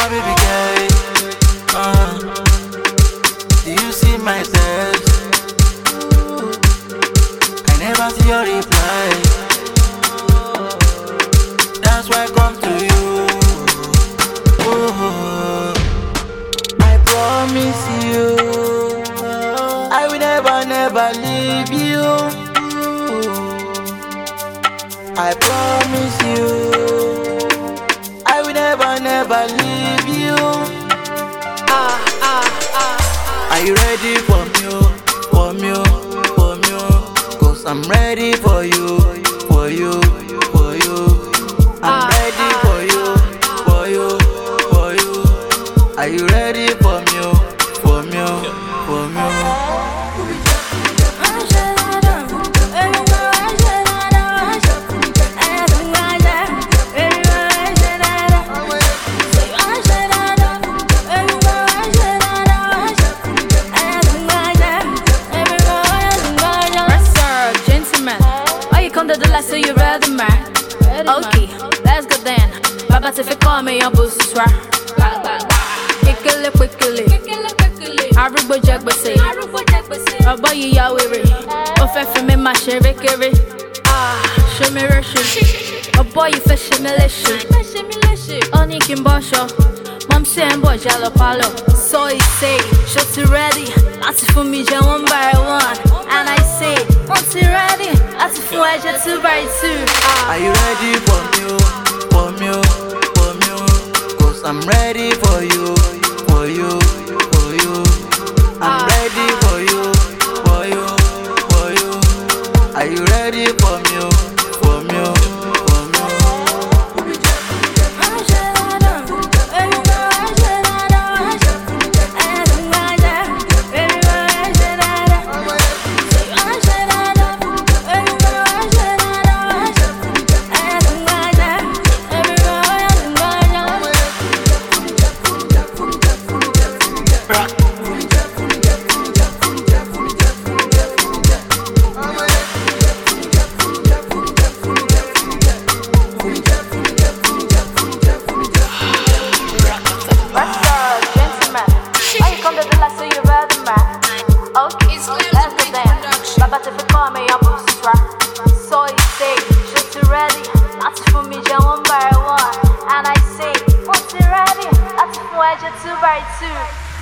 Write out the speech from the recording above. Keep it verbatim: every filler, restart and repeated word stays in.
my baby girl. Uh, do you see my text? I never see your reply. That's why I come to you. Oh, I promise you, I will never, never leave you. I promise you, I will never, never leave you. Ah, ah, ah. Are you ready for me, for me, for me? Cause I'm ready for you, for you, for you. I'm ready for you, for you, for you. Are you ready for me, for me, for me? The last so you ready, man? Okay, let's go then. Baba if you call me, your pussy swar. Quickly, quickly. Arubo jack say. A boy you ya weary. Off me my sherry carry. Ah, show me rush. A boy you fish militia. Only Kim Bosho. Mom saying boy jello palo. So he say, shut you ready. That's for me, one by one. And I say, once you ready, that's for I just two by two. Ah. Are you ready for me, for me, for me? Cause I'm ready for you, for you, for you. I'm ah. ready for you, for you, for you. Are you ready for me, for me, for me? So you say, just you ready, that's for me, just one by one. And I say, once you're ready, that's for I just two by two.